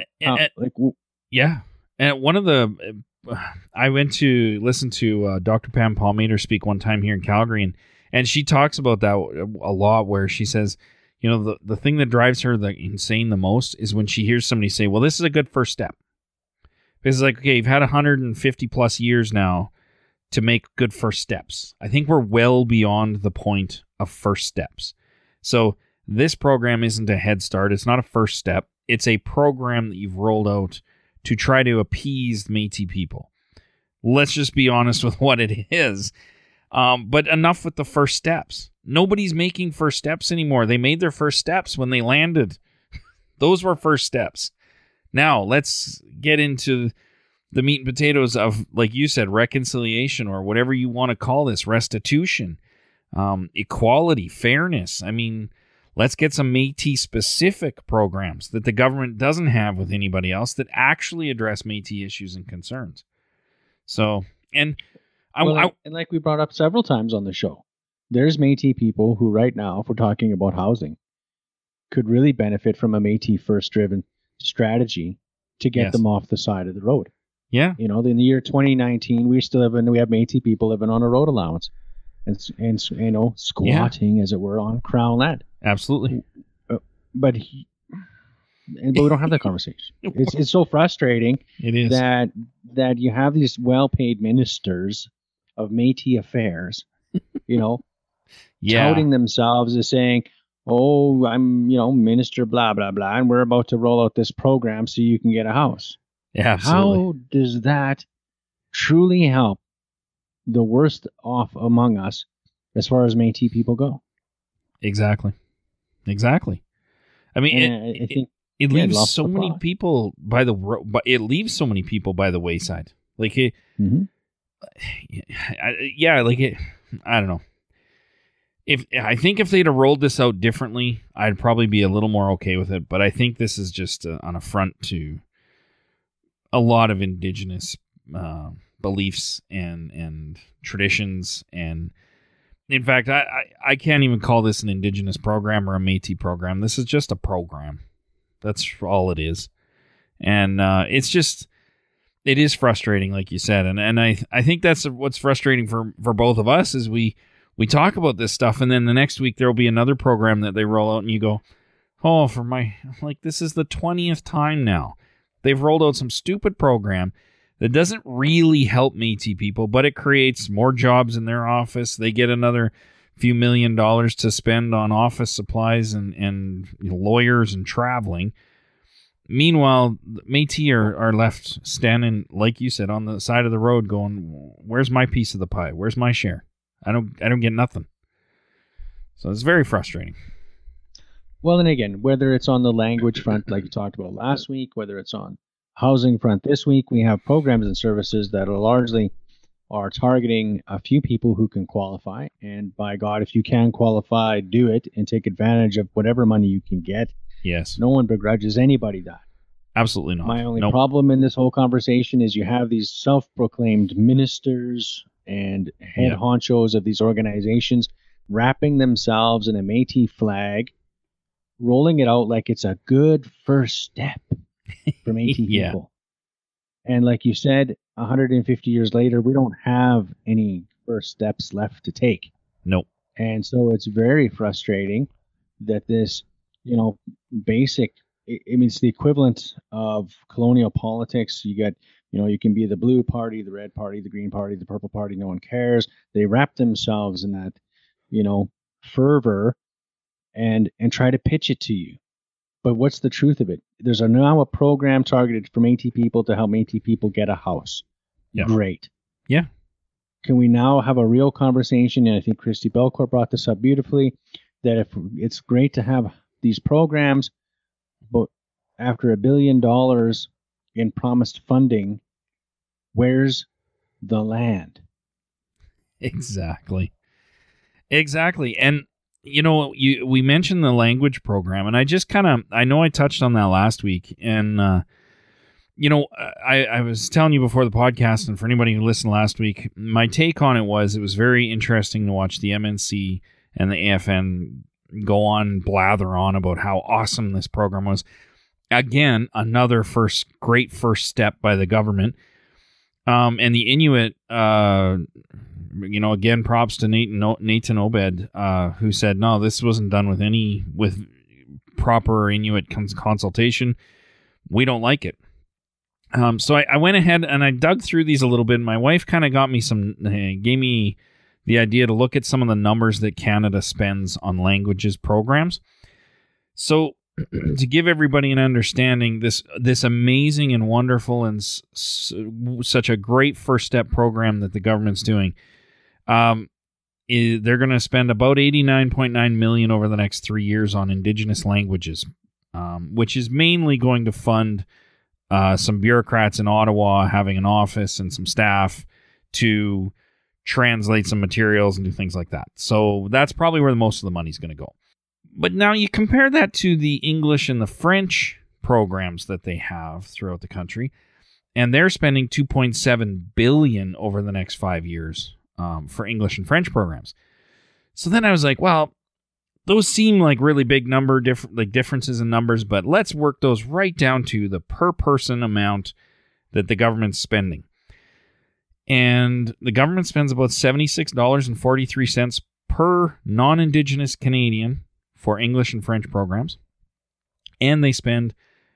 yeah. And one of the, I went to listen to Dr. Pam Palmater speak one time here in Calgary, and she talks about that a lot, where she says, the thing that drives her insane the most is when she hears somebody say, well, this is a good first step. Because it's like, okay, you've had 150 plus years now to make good first steps. I think we're well beyond the point of first steps. So this program isn't a Head Start. It's not a first step. It's a program that you've rolled out to try to appease Métis people. Let's just be honest with what it is. But enough with the first steps. Nobody's making first steps anymore. They made their first steps when they landed. Those were first steps. Now, let's get into the meat and potatoes of, like you said, reconciliation, or whatever you want to call this, restitution, equality, fairness. I mean, let's get some Métis-specific programs that the government doesn't have with anybody else that actually address Métis issues and concerns. So, and like we brought up several times on the show, there's Métis people who right now, if we're talking about housing, could really benefit from a Métis first driven strategy to get them off the side of the road. Yeah. In the year 2019, we have Métis people living on a road allowance and squatting, as it were, on Crown land. Absolutely. But we don't have that conversation. It's so frustrating. It is that you have these well-paid ministers of Métis affairs, touting themselves as saying, "Oh, I'm minister blah blah blah, and we're about to roll out this program so you can get a house." Yeah, absolutely. How does that truly help the worst off among us as far as Métis people go? Exactly. I mean, I think it leaves so many people by the wayside. Like it, I don't know. If they'd have rolled this out differently, I'd probably be a little more okay with it. But I think this is just an affront to a lot of Indigenous beliefs and traditions. And in fact, I can't even call this an Indigenous program or a Métis program. This is just a program. That's all it is. And it is frustrating, like you said. And I think that's what's frustrating for both of us is we talk about this stuff, and then the next week there will be another program that they roll out, and you go, oh, this is the 20th time now. They've rolled out some stupid program that doesn't really help Métis people, but it creates more jobs in their office. They get another few $1 million to spend on office supplies and lawyers and traveling. Meanwhile, Métis are left standing, like you said, on the side of the road going, where's my piece of the pie? Where's my share? I don't get nothing. So it's very frustrating. Well, and again, whether it's on the language front, like you talked about last week, whether it's on housing front this week, we have programs and services that are targeting a few people who can qualify. And by God, if you can qualify, do it and take advantage of whatever money you can get. Yes. No one begrudges anybody that. Absolutely not. My only problem in this whole conversation is you have these self-proclaimed ministers and head honchos of these organizations wrapping themselves in a Métis flag, rolling it out like it's a good first step for Métis people. And like you said, 150 years later, we don't have any first steps left to take. Nope. And so it's very frustrating that this, basic, it's the equivalent of colonial politics. You get, you can be the blue party, the red party, the green party, the purple party, no one cares. They wrap themselves in that, fervor and try to pitch it to you. But what's the truth of it? There's now a program targeted for Métis people to help Métis people get a house. Yeah. Great. Yeah. Can we now have a real conversation? And I think Christy Belcourt brought this up beautifully, that if it's great to have these programs, but after $1 billion in promised funding, where's the land? Exactly. And we mentioned the language program, and I know I touched on that last week, and I was telling you before the podcast, and for anybody who listened last week, my take on it was very interesting to watch the MNC and the AFN go on, blather on about how awesome this program was. Again, another great first step by the government. And the Inuit, again, props to Nathan Obed, who said, no, this wasn't done with proper Inuit consultation. We don't like it. So I went ahead and I dug through these a little bit. My wife kind of gave me the idea to look at some of the numbers that Canada spends on languages programs. So to give everybody an understanding, this amazing and wonderful and such a great first step program that the government's doing, they're going to spend about $89.9 million over the next 3 years on Indigenous languages, which is mainly going to fund some bureaucrats in Ottawa having an office and some staff to translate some materials and do things like that. So that's probably where most of the money's going to go. But now you compare that to the English and the French programs that they have throughout the country, and they're spending $2.7 billion over the next 5 years for English and French programs. So then I was like, well, those seem like really big differences in numbers, but let's work those right down to the per person amount that the government's spending. And the government spends about $76.43 per non-Indigenous Canadian for English and French programs. And they spend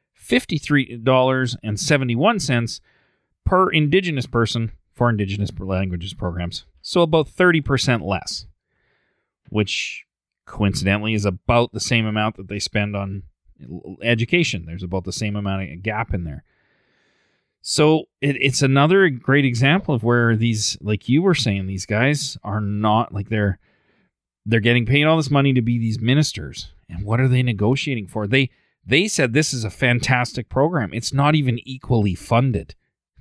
$53.71 per Indigenous person for Indigenous languages programs. So about 30% less, which coincidentally is about the same amount that they spend on education. There's about the same amount of gap in there. So it's another great example of where these, like you were saying, these guys are not like they're getting paid all this money to be these ministers. And what are they negotiating for? They said this is a fantastic program. It's not even equally funded.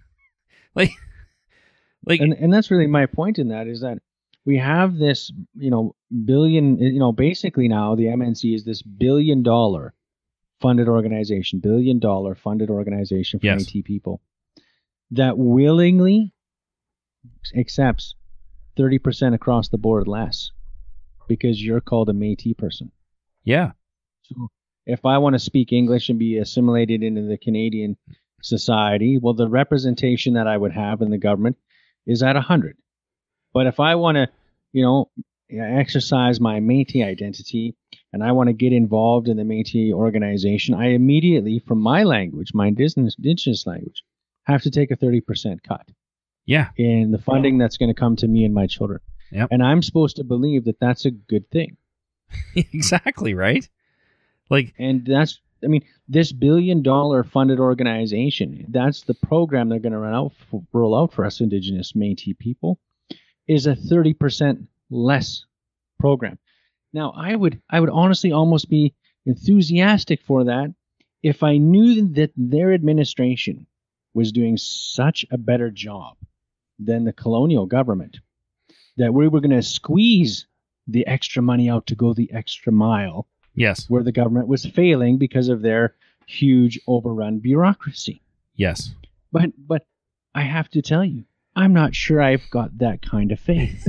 And that's really my point in that, is that we have this, billion, basically now the MNC is this $1 billion funded organization for yes. Métis people that willingly accepts 30% across the board less because you're called a Métis person. Yeah. So if I want to speak English and be assimilated into the Canadian society, well, the representation that I would have in the government is at 100. But if I want to, exercise my Métis identity and I want to get involved in the Métis organization, I immediately, from my language, my indigenous language, have to take a 30% cut Yeah. in the funding that's going to come to me and my children. Yep. And I'm supposed to believe that that's a good thing. Exactly, right? Like, And that's, I mean, this $1 billion funded organization, that's the program they're going to roll out for us Indigenous Métis people, is a 30% less program. Now, I would honestly almost be enthusiastic for that if I knew that their administration was doing such a better job than the colonial government, that we were going to squeeze the extra money out to go the extra mile. yes. Where the government was failing because of their huge overrun bureaucracy. Yes. But I have to tell you, I'm not sure I've got that kind of faith.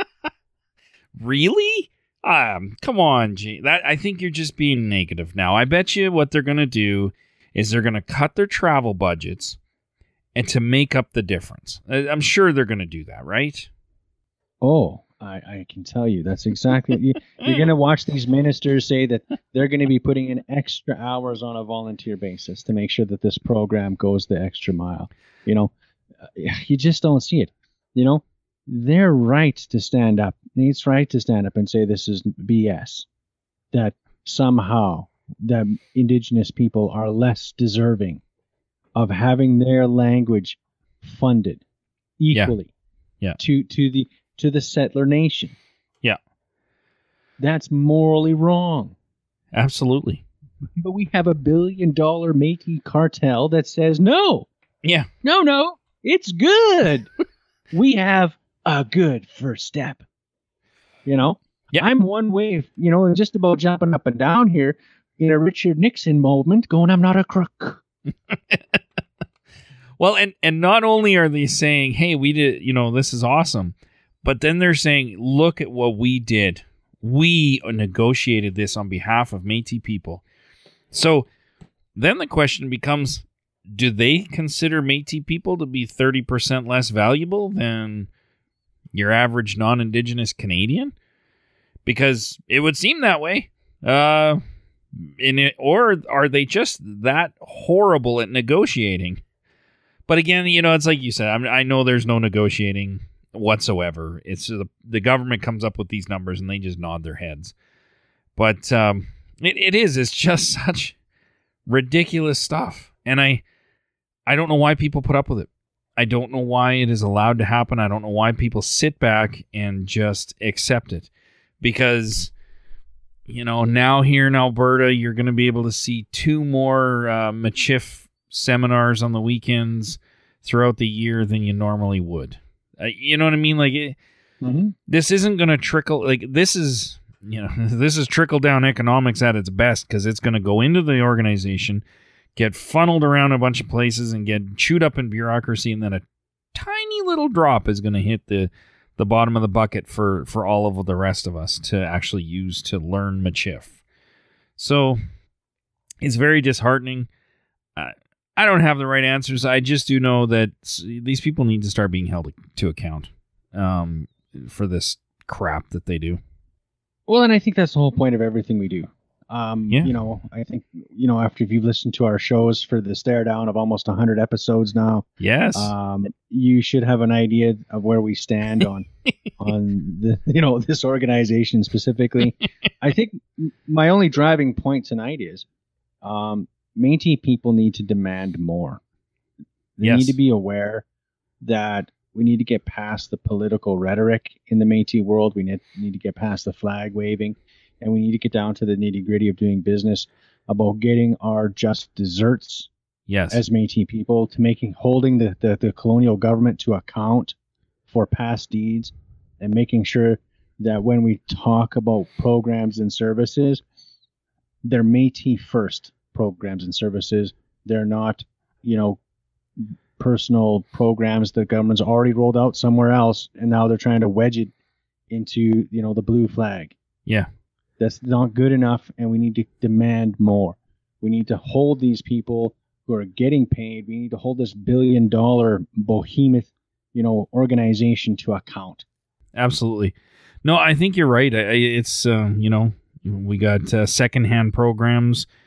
Really? Come on, G. I think you're just being negative now. I bet you what they're going to do is they're going to cut their travel budgets and to make up the difference. I'm sure they're going to do that, right? Oh, I can tell you that's exactly. You're going to watch these ministers say that they're going to be putting in extra hours on a volunteer basis to make sure that this program goes the extra mile. You know, you just don't see it. You know, they're right to stand up. It's right to stand up and say this is BS. That somehow the Indigenous people are less deserving of having their language funded equally Yeah. to the settler nation. Yeah. That's morally wrong. Absolutely. But we have $1 billion Métis cartel that says no, Yeah. no, it's good. We have a good first step. You know, Yeah. I'm one way, just about jumping up and down here in a Richard Nixon moment, going, I'm not a crook. Well, and not only are they saying, hey, we did, this is awesome, but then they're saying, look at what we did. We negotiated this on behalf of Métis people. So then the question becomes, do they consider Métis people to be 30% less valuable than your average non-Indigenous Canadian? Because it would seem that way. Or are they just that horrible at negotiating? But again, it's like you said, I know there's no negotiating whatsoever. It's the government comes up with these numbers and they just nod their heads. But it's just such ridiculous stuff. And I don't know why people put up with it. I don't know why it is allowed to happen. I don't know why people sit back and just accept it. Because, now here in Alberta, you're going to be able to see 2 more Michif seminars on the weekends throughout the year than you normally would. You know what I mean? Like, This isn't going to trickle. Like, this is trickle down economics at its best, because it's going to go into the organization, get funneled around a bunch of places, and get chewed up in bureaucracy, and then a tiny little drop is going to hit the bottom of the bucket for all of the rest of us to actually use to learn Michif. So it's very disheartening. I don't have the right answers. I just do know that these people need to start being held to account for this crap that they do. Well, and I think that's the whole point of everything we do. Yeah. I think, after you've listened to our shows for the stare down of almost 100 episodes now, Yes. You should have an idea of where we stand on this organization specifically. I think my only driving point tonight is Métis people need to demand more. They need to be aware that we need to get past the political rhetoric in the Métis world. We need to get past the flag waving, and we need to get down to the nitty-gritty of doing business, about getting our just desserts as Métis people, to holding the colonial government to account for past deeds, and making sure that when we talk about programs and services, they're Métis first programs and services. They're not, personal programs the government's already rolled out somewhere else, and now they're trying to wedge it into, the blue flag. Yeah. That's not good enough, and we need to demand more. We need to hold these people who are getting paid. We need to hold this $1 billion behemoth, organization to account. Absolutely. No, I think you're right. It's, we got secondhand programs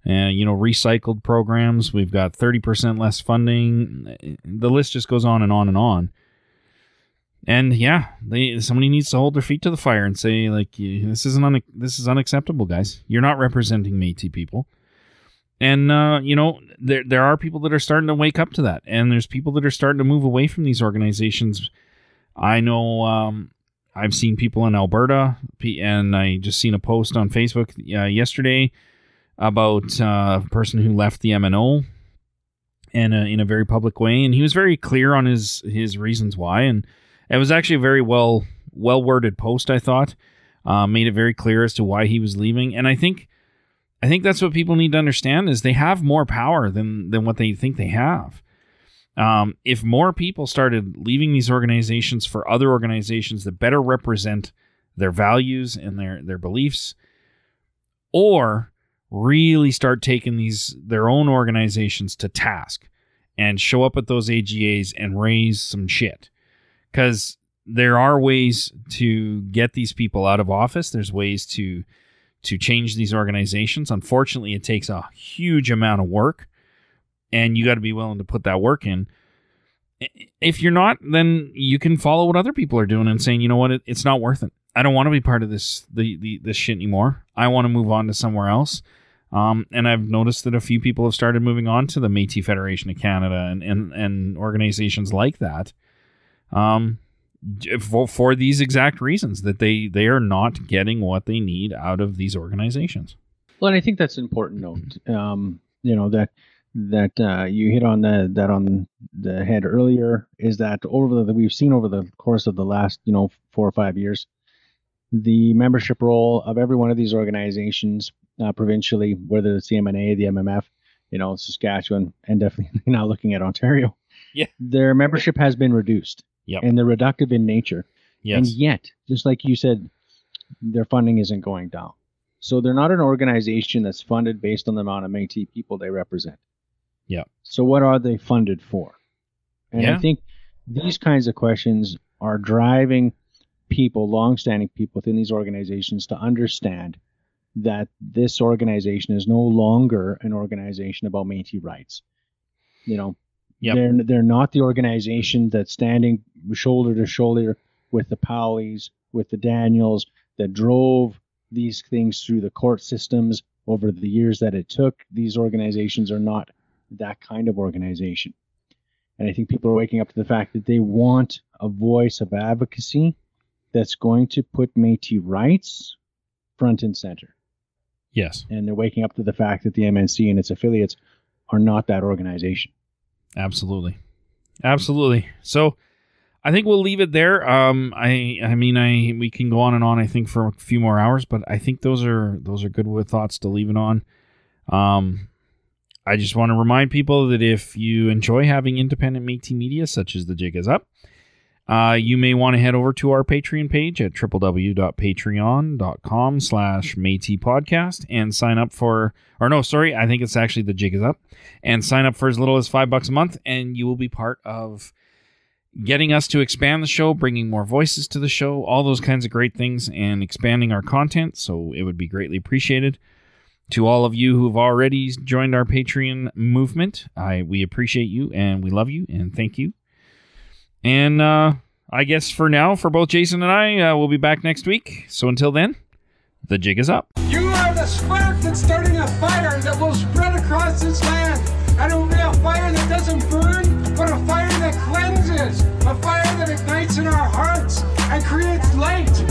recycled programs. We've got 30% less funding. The list just goes on and on and on. And yeah, somebody needs to hold their feet to the fire and say, like, this is unacceptable, guys. You're not representing Métis people. And there are people that are starting to wake up to that, and there's people that are starting to move away from these organizations. I know I've seen people in Alberta, and I just seen a post on Facebook yesterday about a person who left the MNO, and in a very public way, and he was very clear on his reasons why, and it was actually a very well worded post. I thought made it very clear as to why he was leaving, and I think that's what people need to understand is they have more power than what they think they have. If more people started leaving these organizations for other organizations that better represent their values and their beliefs, or really start taking their own organizations to task and show up at those AGAs and raise some shit. Because there are ways to get these people out of office. There's ways to change these organizations. Unfortunately, it takes a huge amount of work, and you got to be willing to put that work in. If you're not, then you can follow what other people are doing and saying, you know what, it's not worth it. I don't want to be part of this shit anymore. I want to move on to somewhere else. And I've noticed that a few people have started moving on to the Métis Federation of Canada and organizations like that. For these exact reasons, that they are not getting what they need out of these organizations. Well, and I think that's an important note. That you hit on on the head earlier, is that we've seen over the course of the last 4 or 5 years, the membership roll of every one of these organizations provincially, whether it's the MNA, the MMF, Saskatchewan, and definitely now looking at Ontario, their membership has been reduced. Yep. And they're reductive in nature. Yes. And yet, just like you said, their funding isn't going down. So they're not an organization that's funded based on the amount of Métis people they represent. Yeah. So what are they funded for? And I think these kinds of questions are driving people, longstanding people within these organizations, to understand that this organization is no longer an organization about Métis rights. Yep. They're not the organization that's standing shoulder to shoulder with the Powleys, with the Daniels, that drove these things through the court systems over the years that it took. These organizations are not that kind of organization. And I think people are waking up to the fact that they want a voice of advocacy that's going to put Métis rights front and center. Yes. And they're waking up to the fact that the MNC and its affiliates are not that organization. Absolutely. So I think we'll leave it there. We can go on and on, I think, for a few more hours, but I think those are good thoughts to leave it on. I just want to remind people that if you enjoy having independent Métis media, such as The Jig Is Up, you may want to head over to our Patreon page at www.patreon.com/Métis podcast and sign up I think it's actually The Jig Is Up, and sign up for as little as $5 a month, and you will be part of getting us to expand the show, bringing more voices to the show, all those kinds of great things, and expanding our content. So it would be greatly appreciated. To all of you who've already joined our Patreon movement, we appreciate you, and we love you, and thank you. And I guess for now, for both Jason and I, we'll be back next week. So until then, the jig is up. You are the spark that's starting a fire that will spread across this land. And it will be a fire that doesn't burn, but a fire that cleanses. A fire that ignites in our hearts and creates light.